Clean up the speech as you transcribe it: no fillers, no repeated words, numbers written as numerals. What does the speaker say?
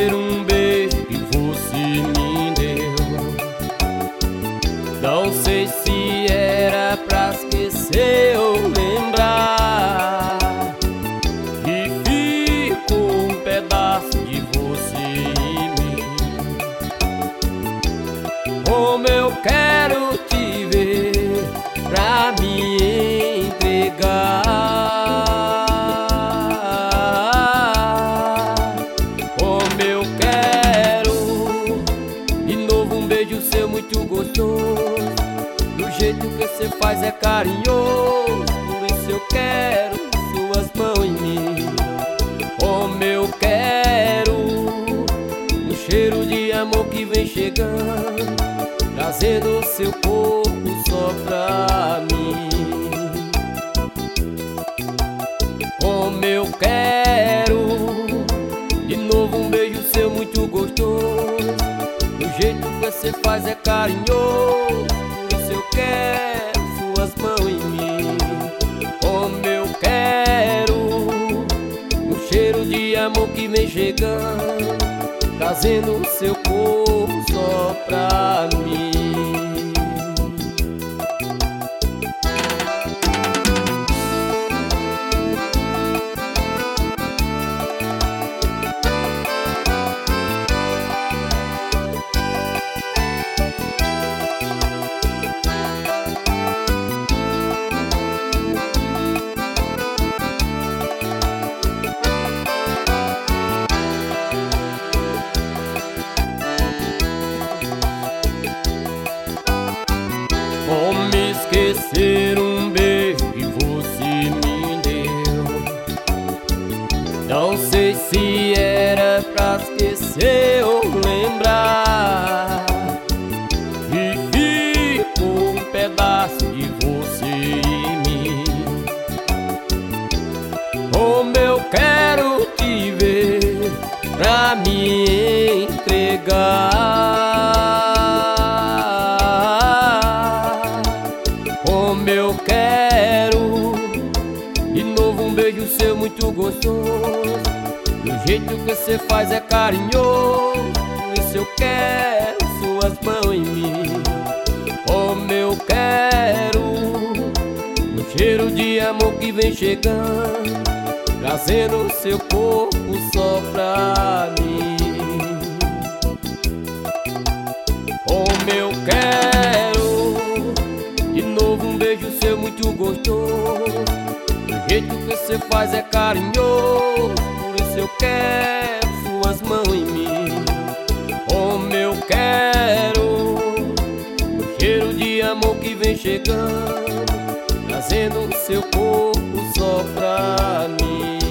esquecer um beijo que você me deu. Não sei se era pra esquecer ou lembrar que ficou um pedaço de você em mim. Como eu quero te ver pra me entregar. Como eu quero de novo um beijo seu muito gostoso. Do jeito que você faz é carinhoso. Por isso eu quero suas mãos em mim. Como eu quero um cheiro de amor que vem chegando, trazendo o seu corpo só pra mim. Como eu quero de novo um beijo seu muito gostoso. Do jeito que você faz é carinhoso. Por isso eu quero suas mãos em mim. Como eu quero um cheiro de amor que vem chegando, trazendo o seu corpo só pra mim. Como esquecer um beijo que você me deu. Não sei se era pra esquecer ou lembrar que ficou um pedaço de você em mim. Como eu quero te ver pra me entregar. Como eu quero de novo um beijo seu muito gostoso. Do jeito que você faz é carinhoso. Por isso eu quero suas mãos em mim. Como eu quero um cheiro de amor que vem chegando, trazendo o seu corpo só pra mim. Como eu quero de novo um beijo seu muito gostoso. Do jeito que você faz é carinhoso. Por isso eu quero suas mãos em mim. Como eu quero um cheiro de amor que vem chegando, trazendo o seu corpo só pra mim.